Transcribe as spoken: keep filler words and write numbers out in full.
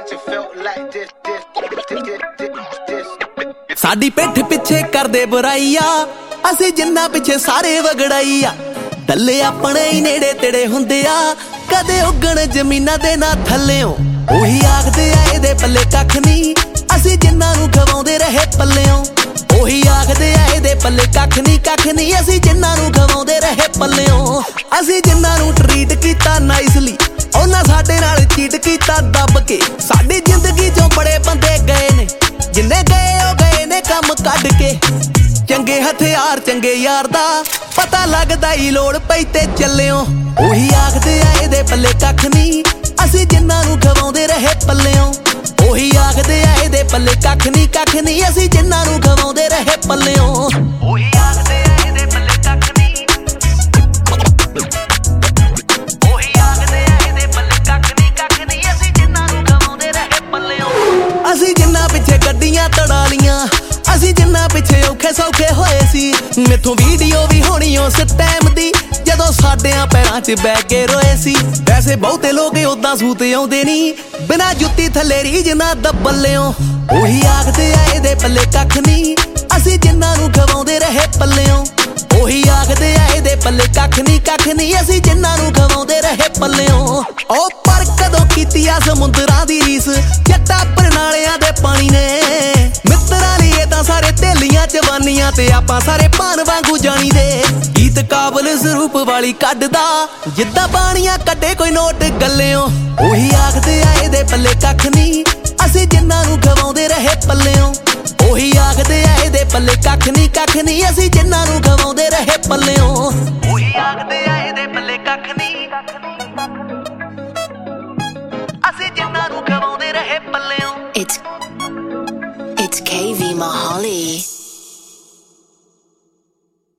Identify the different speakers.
Speaker 1: ਸਾਡੀ ਪਿੱਠ ਪਿੱਛੇ ਕਰਦੇ ਬੁਰਾਈਆ ਅਸੀਂ ਜਿੰਨਾ ਪਿੱਛੇ ਸਾਰੇ ਵਗੜਾਈਆ ਦੱਲੇ ਆਪਣੇ ਹੀ ਨੇੜੇ ਤੇੜੇ ਹੁੰਦੇ ਆ ਕਦੇ ਉੱਗਣ ਜ਼ਮੀਨਾਂ ਦੇ ਨਾ ਥੱਲਿਓਂ ਉਹੀ ਆਖਦੇ ਆ ਇਹਦੇ ਪੱਲੇ ਕੱਖ ਨਹੀਂ ਅਸੀਂ ਜਿੰਨਾਂ ਨੂੰ ਖਵਾਉਂਦੇ ਰਹੇ ਪੱਲਿਓਂ ਉਹੀ ਆਖਦੇ ਆ ਇਹਦੇ ਪੱਲੇ ਕੱਖ ਨਹੀਂ ਕੱਖ ਨਹੀਂ ਅਸੀਂ ਜਿੰਨਾਂ ਨੂੰ ਖਵਾਉਂਦੇ ਰਹੇ ਪੱਲਿਓਂ ਅਸੀਂ ਜਿੰਨਾਂ ਨੂੰ ਟਰੀਟ ਕੀਤਾ ਨਾਈਸਲੀ ਉਹਨਾਂ ਸਾਡੇ ਨਾਲ ਚੀਟ ਕੀਤਾ ਦੱਬ ਕੇ ਸਾਡੀ ਜ਼ਿੰਦਗੀ ਚੋਂ ਬੜੇ ਬੰਦੇ ਗਏ ਨੇ ਜਿੰਨੇ ਗਏ ਉਹ ਗਏ ਨੇ ਕੰਮ ਕੱਢ ਕੇ ਚੰਗੇ ਹਥਿਆਰ ਚੰਗੇ ਯਾਰ ਦਾ ਪਤਾ ਲੱਗਦਾ ਈ ਲੋੜ ਪਈ ਤੇ ਚੱਲਿਓ ਉਹੀ ਆਖਦੇ ਆ ਇਹਦੇ ਪੱਲੇ ਕੱਖ ਨਹੀਂ ਅਸੀਂ ਜਿੰਨਾਂ ਨੂੰ ਖਵਾਉਂਦੇ ਰਹੇ ਪੱਲਿਓਂ ਉਹੀ ਆਖਦੇ ਆ ਇਹਦੇ ਪੱਲੇ ਕੱਖ ਨਹੀਂ ਕੱਖ ਨਹੀਂ ਅਸੀਂ ਜਿੰਨਾਂ ਨੂੰ ਖਵਾਉਂਦੇ ਰਹੇ ਪੱਲਿਓਂ ਉਹੀ ਆਖਦੇ ਆ ਇਹਦੇ ਪੱਲੇ ਕੱਖ ਨਹੀਂ ਉਹੀ ਆਖਦੇ ਆ ਇਹਦੇ ਪੱਲੇ ਕੱਖ ਨਹੀਂ ਕੱਖ ਨਹੀਂ ਅਸੀਂ ਜਿੰਨਾਂ ਨੂੰ ਖਵਾਉਂਦੇ ਰਹੇ ਪੱਲਿਓਂ ਅਸੀਂ ਜਿੰਨਾਂ ਪਿੱਛੇ ਗੱਡੀਆਂ ਤੜਾ ਲੀਆਂ ਅਸੀਂ ਜਿੰਨਾ ਪਿੱਛੇ ਔਖੇ ਸੌਖੇ ਹੋਏ ਸੀ ਮੈਥੋਂ ਵੀਡੀਓ ਵੀ ਹੋਣੀ ਉਸ ਟਾਈਮ ਦੀ ਜਦੋਂ ਸਾਡਿਆਂ ਪੈਰਾਂ 'ਚ ਬਹਿ ਕੇ ਰੋਏ ਸੀ ਵੈਸੇ ਬਹੁਤੇ ਲੋਕ ਉਦਾਂ ਸੂਤ ਆਉਂਦੇ ਨਹੀਂ ਬਿਨਾਂ ਜੁੱਤੀ ਥੱਲੇ ਰੀਝ ਨਾ ਦੱਬਲਿਓ ਉਹੀ ਆਖਦੇ ਆ ਇਹਦੇ ਪੱਲੇ ਕੱਖ ਨਹੀਂ ਅਸੀਂ ਜਿੰਨਾਂ ਨੂੰ ਖਵਾਉਂਦੇ ਰਹੇ ਪੱਲਿਓਂ ਉਹੀ ਆਖਦੇ ਆ ਇਹਦੇ ਪੱਲੇ ਕੱਖ ਨਹੀਂ ਕੱਖ ਨਹੀਂ ਅਸੀਂ ਜਿੰਨਾਂ ਨੂੰ ਖਵਾਉਂਦੇ ਰਹੇ ਪੱਲਿਓਂ ਉਹ ਪਰ ਕਦੋਂ ਕੀਤੀ ਆ ਸਮੁੰਦਰਾਂ ਦੀ ਰੀਸ ਜੱਟਾਂ ਪਰਨਾਲਿਆਂ ਦੇ ਪਾਣੀ ਨੇ ਮਿੱਤਰਾਂ ਲਈ ਇਹ ਤਾਂ ਸਾਰੇ ਢੇਲੀਆਂ ਜਵਾਨੀਆਂ ਤੇ ਆਪਾਂ ਸਾਰੇ ਭਾਨ ਵਾਂਗੂ ਜਾਣੀ ਦੇ ਗੀਤ ਕਾਬਲ ਸਰੂਪ ਵਾਲੀ ਕੱਢਦਾ ਜਿੱਦਾਂ ਬਾਣੀਆਂ ਕੱਢੇ ਕੋਈ ਨੋਟ ਗੱਲਿਓਂ ਉਹੀ ਆਖਦੇ ਆ ਇਹਦੇ ਪੱਲੇ ਕੱਖ ਨਹੀਂ ਅਸੀਂ ਜਿੰਨਾਂ ਨੂੰ ਖਵਾਉਂਦੇ ਰਹੇ ਪੱਲਿਓਂ ਉਹੀ ਆਖਦੇ ਆ ਇਹਦੇ ਪੱਲੇ ਕੱਖ ਨਹੀਂ ਕੱਖ ਨਹੀਂ ਅਸੀਂ ਜਿੰਨਾਂ ਨੂੰ ਖਵਾਉਂਦੇ ਰਹੇ ਪੱਲਿਓਂ ਉਹੀ ਆਖਦੇ ਆ ਇਹਦੇ ਪੱਲੇ ਕੱਖ ਨਹੀਂ ਅਸੀਂ ਜਿੰਨਾਂ ਨੂੰ ਖਵਾਉਂਦੇ ਰਹੇ ਪੱਲਿਓਂ
Speaker 2: It's It's K V Mahali.